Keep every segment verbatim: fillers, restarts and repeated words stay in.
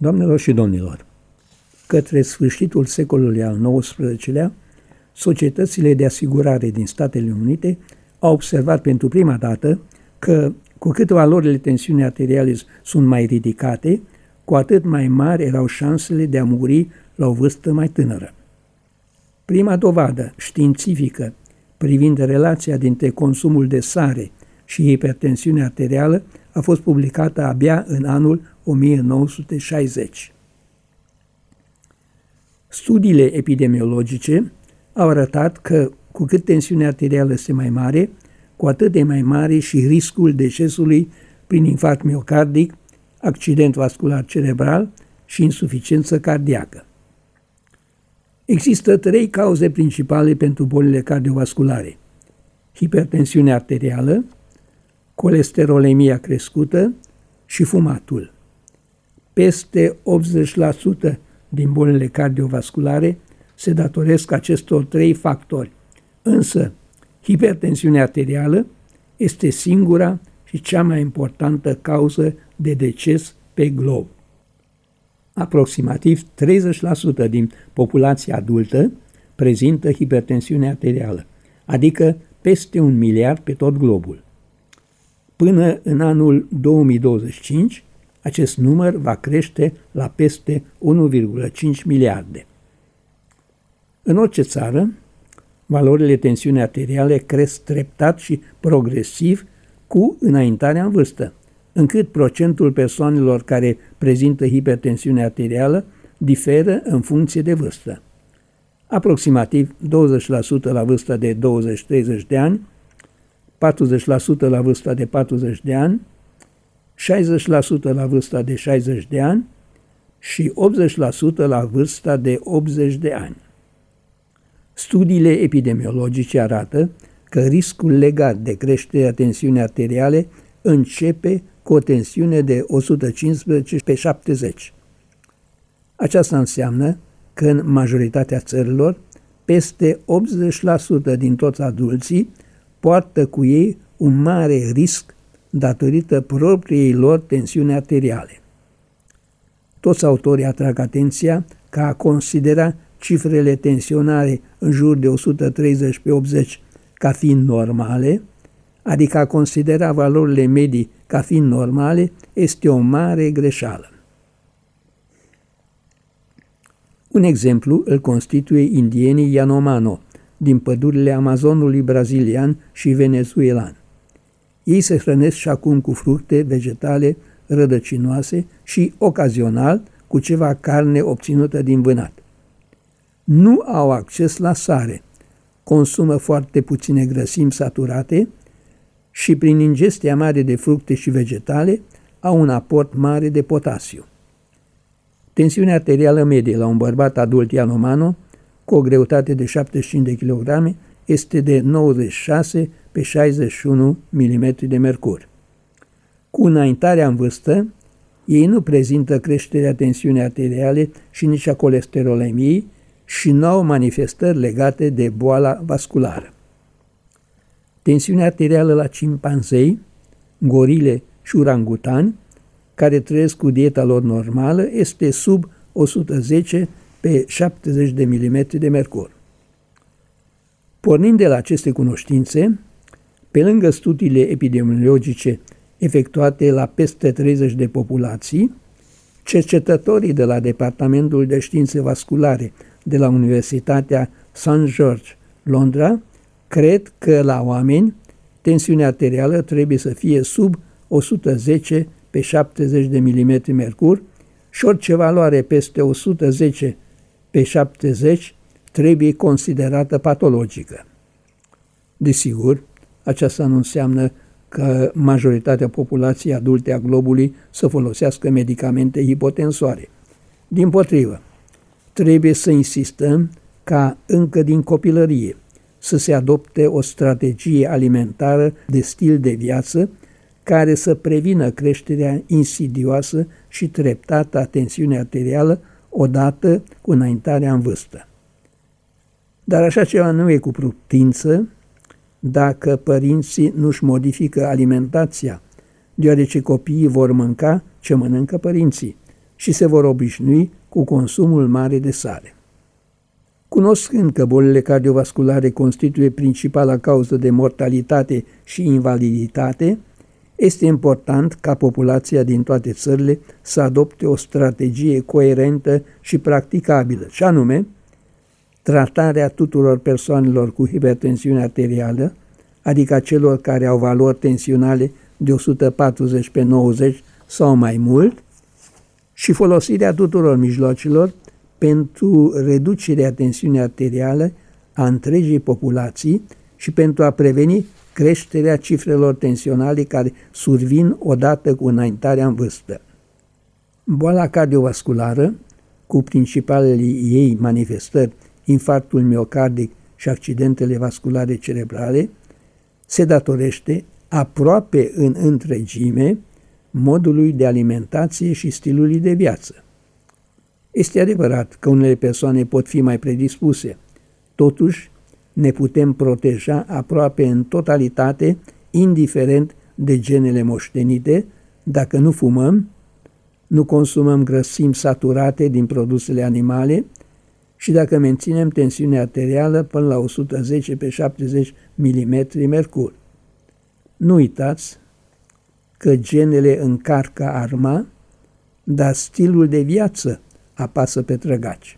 Doamnelor și domnilor, către sfârșitul secolului al nouăsprezecelea, societățile de asigurare din Statele Unite au observat pentru prima dată că, cu cât valorile tensiunii arteriale sunt mai ridicate, cu atât mai mari erau șansele de a muri la o vârstă mai tânără. Prima dovadă științifică privind relația dintre consumul de sare și hipertensiunea arterială a fost publicată abia în anul o mie nouă sute șaizeci. Studiile epidemiologice au arătat că cu cât tensiunea arterială este mai mare, cu atât de mai mare și riscul decesului prin infarct miocardic, accident vascular cerebral și insuficiență cardiacă. Există trei cauze principale pentru bolile cardiovasculare: hipertensiunea arterială, colesterolemia crescută și fumatul. Peste optzeci la sută din bolile cardiovasculare se datoresc acestor trei factori, însă hipertensiunea arterială este singura și cea mai importantă cauză de deces pe glob. Aproximativ treizeci la sută din populația adultă prezintă hipertensiune arterială, adică peste un miliard pe tot globul. Până în anul două mii douăzeci și cinci, acest număr va crește la peste unu virgulă cinci miliarde. În orice țară, valorile tensiunii arteriale cresc treptat și progresiv cu înaintarea în vârstă, încât procentul persoanelor care prezintă hipertensiune arterială diferă în funcție de vârstă. Aproximativ douăzeci la sută la vârsta de douăzeci treizeci de ani, patruzeci la sută la vârsta de patruzeci de ani, șaizeci la sută la vârsta de șaizeci de ani și optzeci la sută la vârsta de optzeci de ani. Studiile epidemiologice arată că riscul legat de creșterea tensiunii arteriale începe cu o tensiune de o sută cincisprezece pe șaptezeci. Aceasta înseamnă că în majoritatea țărilor, peste optzeci la sută din toți adulții poartă cu ei un mare risc datorită propriei lor tensiuni arteriale. Toți autorii atrag atenția că a considera cifrele tensionare în jur de o sută treizeci pe optzeci ca fiind normale, adică a considera valorile medii ca fiind normale, este o mare greșeală. Un exemplu îl constituie indienii Yanomamo din pădurile Amazonului brazilian și venezuelan. Ei se hrănesc și acum cu fructe vegetale rădăcinoase și, ocazional, cu ceva carne obținută din vânat. Nu au acces la sare, consumă foarte puține grăsimi saturate și, prin ingestia mare de fructe și vegetale, au un aport mare de potasiu. Tensiunea arterială medie la un bărbat adult Yanomamo, cu o greutate de șaptezeci și cinci de kilograme, este de nouăzeci și șase pe șaizeci și unu milimetri de mercur. Cu înaintarea în vârstă, ei nu prezintă creșterea tensiunii arteriale și nici a colesterolemiei și nu au manifestări legate de boala vasculară. Tensiunea arterială la cimpanzei, gorile și urangutani, care trăiesc cu dieta lor normală, este sub o sută zece pe șaptezeci de milimetri de mercur. Pornind de la aceste cunoștințe, pe lângă studiile epidemiologice efectuate la peste treizeci de populații, cercetătorii de la Departamentul de Științe Vasculare de la Universitatea Saint George, Londra, cred că la oameni tensiunea arterială trebuie să fie sub o sută zece pe șaptezeci de milimetri mercur și orice valoare peste o sută zece pe șaptezeci trebuie considerată patologică. Desigur, aceasta nu înseamnă că majoritatea populației adulte a globului să folosească medicamente hipotensoare. Dimpotrivă, trebuie să insistăm ca încă din copilărie să se adopte o strategie alimentară de stil de viață care să prevină creșterea insidioasă și treptată a tensiunii arterială odată cu înaintarea în vârstă. Dar așa ceva nu e cu putință dacă părinții nu-și modifică alimentația, deoarece copiii vor mânca ce mănâncă părinții și se vor obișnui cu consumul mare de sare. Cunoscând că bolile cardiovasculare constituie principala cauză de mortalitate și invaliditate, este important ca populația din toate țările să adopte o strategie coerentă și practicabilă, și anume tratarea tuturor persoanelor cu hipertensiune arterială, adică celor care au valori tensionale de o sută patruzeci pe nouăzeci sau mai mult, și folosirea tuturor mijloacelor pentru reducerea tensiunii arteriale a întregii populații și pentru a preveni creșterea cifrelor tensionale care survin odată cu înaintarea în vârstă. Boala cardiovasculară, cu principalele ei manifestări, infarctul miocardic și accidentele vasculare cerebrale, se datorește aproape în întregime modului de alimentație și stilului de viață. Este adevărat că unele persoane pot fi mai predispuse, totuși ne putem proteja aproape în totalitate, indiferent de genele moștenite, dacă nu fumăm, nu consumăm grăsimi saturate din produsele animale și dacă menținem tensiunea arterială până la o sută zece pe șaptezeci milimetri mercur. Nu uitați că genele încarcă arma, dar stilul de viață apasă pe trăgaci.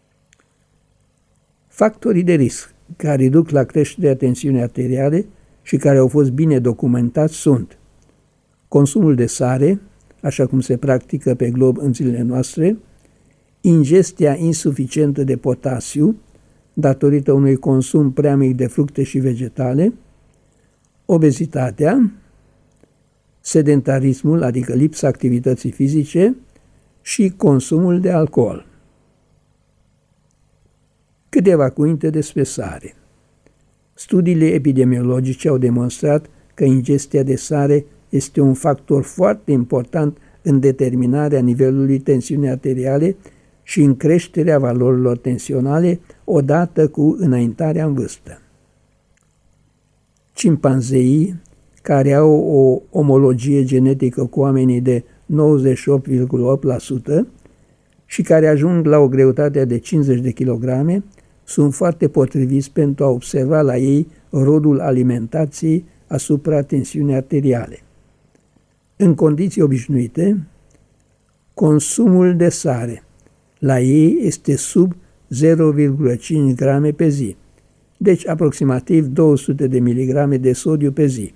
Factorii de risc care duc la creșterea tensiunii arteriale și care au fost bine documentați sunt consumul de sare, așa cum se practică pe glob în zilele noastre, ingestia insuficientă de potasiu, datorită unui consum prea mic de fructe și vegetale, obezitatea, sedentarismul, adică lipsa activității fizice, și consumul de alcool. Câteva cuvinte despre sare. Studiile epidemiologice au demonstrat că ingestia de sare este un factor foarte important în determinarea nivelului tensiunii arteriale și în creșterea valorilor tensionale odată cu înaintarea în vârstă. Cimpanzeii, care au o omologie genetică cu oamenii de nouăzeci și opt virgulă opt la sută și care ajung la o greutate de cincizeci de kilograme, sunt foarte potriviți pentru a observa la ei rodul alimentației asupra tensiunii arteriale. În condiții obișnuite, consumul de sare la ei este sub zero virgulă cinci grame pe zi, deci aproximativ două sute de miligrame de sodiu pe zi.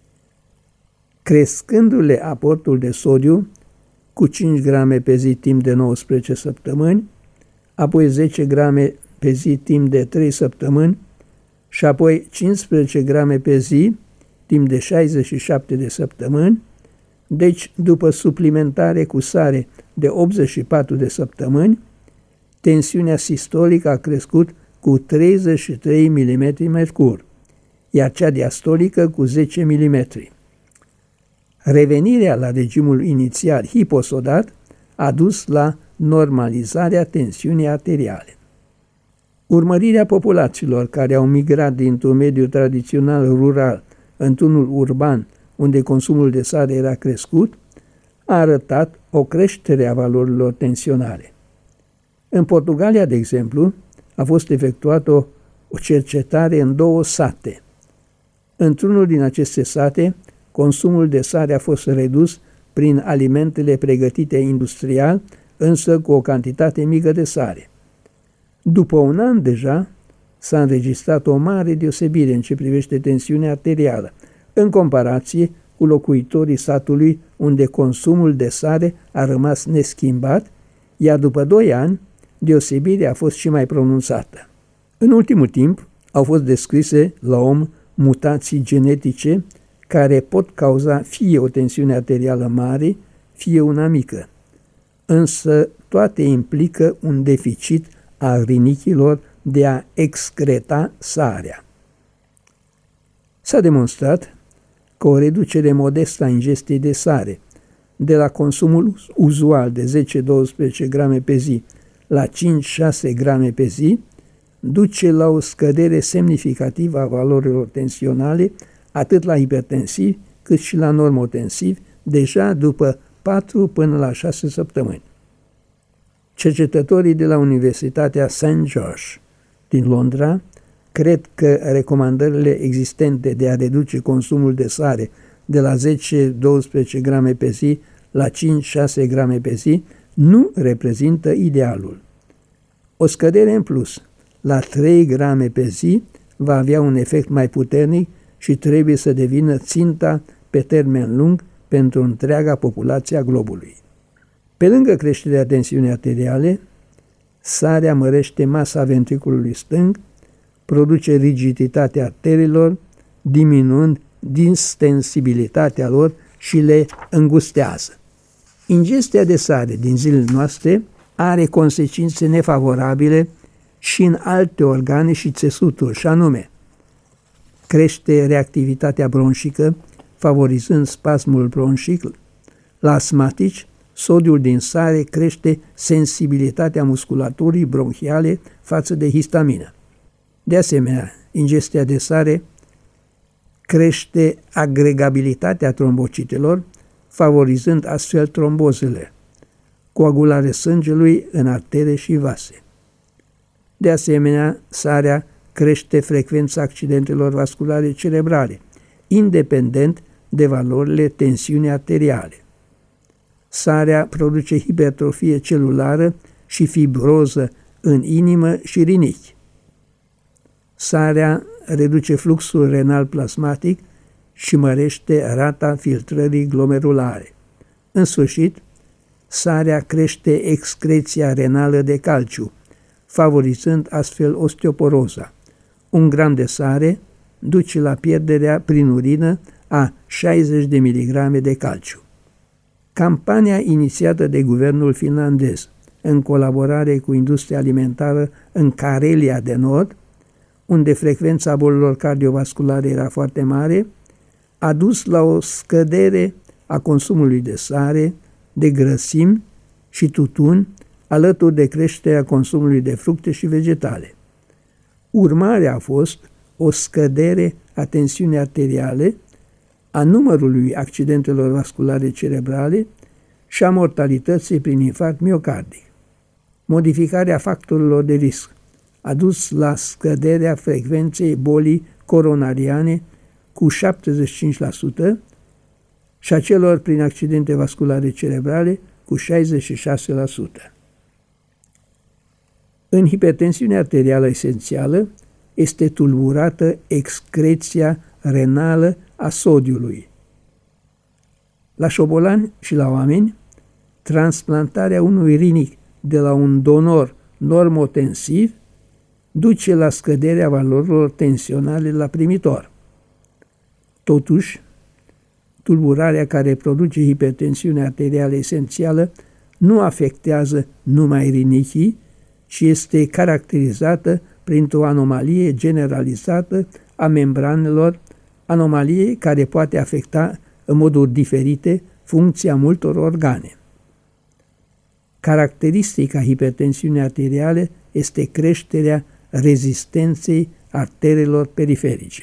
Crescându-le aportul de sodiu cu cinci grame pe zi timp de nouăsprezece săptămâni, apoi zece grame pe zi timp de trei săptămâni și apoi cincisprezece grame pe zi timp de șaizeci și șapte de săptămâni, deci după suplimentare cu sare de optzeci și patru de săptămâni, tensiunea sistolică a crescut cu treizeci și trei milimetri mercur, iar cea diastolică cu zece milimetri. Revenirea la regimul inițial hiposodat a dus la normalizarea tensiunii arteriale. Urmărirea populațiilor care au migrat dintr-un mediu tradițional rural într-unul urban, unde consumul de sare era crescut, a arătat o creștere a valorilor tensionale. În Portugalia, de exemplu, a fost efectuată o, o cercetare în două sate. Într-unul din aceste sate, consumul de sare a fost redus prin alimentele pregătite industrial, însă cu o cantitate mică de sare. După un an deja, s-a înregistrat o mare deosebire în ce privește tensiunea arterială, în comparație cu locuitorii satului unde consumul de sare a rămas neschimbat, iar după doi ani, deosebirea a fost și mai pronunțată. În ultimul timp, au fost descrise la om mutații genetice care pot cauza fie o tensiune arterială mare, fie una mică. Însă toate implică un deficit al rinichilor de a excreta sarea. S-a demonstrat că o reducere modestă a ingestiei de sare, de la consumul uzual de zece douăsprezece grame pe zi la cinci șase grame pe zi, duce la o scădere semnificativă a valorilor tensionale, atât la hipertensivi cât și la normotensivi, deja după patru până la șase săptămâni. Cercetătorii de la Universitatea Saint George din Londra cred că recomandările existente de a reduce consumul de sare de la zece doisprezece grame pe zi la cinci șase grame pe zi nu reprezintă idealul. O scădere în plus la trei grame pe zi va avea un efect mai puternic și trebuie să devină ținta pe termen lung pentru întreaga populație a globului. Pe lângă creșterea tensiunii arteriale, sarea mărește masa ventriculului stâng, produce rigiditatea arteriilor, diminuând distensibilitatea lor și le îngustează. Ingestia de sare din zilele noastre are consecințe nefavorabile și în alte organe și țesuturi, și anume crește reactivitatea bronșică, favorizând spasmul bronșic. La asmatici, sodiul din sare crește sensibilitatea musculaturii bronhiale față de histamină. De asemenea, ingestia de sare crește agregabilitatea trombocitelor, favorizând astfel trombozele, coagulare sângelui în artere și vase. De asemenea, sarea crește frecvența accidentelor vasculare cerebrale, independent de valorile tensiunii arteriale. Sarea produce hipertrofie celulară și fibroză în inimă și rinichi. Sarea reduce fluxul renal plasmatic și mărește rata filtrării glomerulare. În sfârșit, sarea crește excreția renală de calciu, favorizând astfel osteoporoza. Un gram de sare duce la pierderea prin urină a șaizeci de miligrame de calciu. Campania inițiată de guvernul finlandez în colaborare cu industria alimentară în Carelia de Nord, unde frecvența bolilor cardiovasculare era foarte mare, a dus la o scădere a consumului de sare, de grăsimi și tutun, alături de creșterea consumului de fructe și vegetale. Urmarea a fost o scădere a tensiunii arteriale, a numărului accidentelor vasculare cerebrale și a mortalității prin infarct miocardic. Modificarea factorilor de risc a dus la scăderea frecvenței bolii coronariane cu șaptezeci și cinci la sută și a celor prin accidente vasculare cerebrale cu șaizeci și șase la sută. În hipertensiunea arterială esențială este tulburată excreția renală a sodiului. La șobolani și la oameni, transplantarea unui rinic de la un donor normotensiv duce la scăderea valorilor tensionale la primitor. Totuși, tulburarea care produce hipertensiunea arterială esențială nu afectează numai rinichii, ci este caracterizată printr-o anomalie generalizată a membranelor, anomalie care poate afecta în moduri diferite funcția multor organe. Caracteristica hipertensiunii arteriale este creșterea rezistenței arterelor periferice.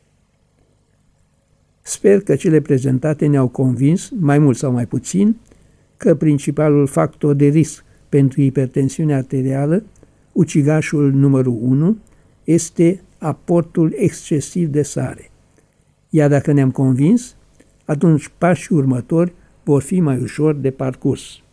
Sper că cele prezentate ne-au convins, mai mult sau mai puțin, că principalul factor de risc pentru hipertensiunea arterială, ucigașul numărul unu, este aportul excesiv de sare. Iar dacă ne-am convins, atunci pașii următori vor fi mai ușor de parcurs.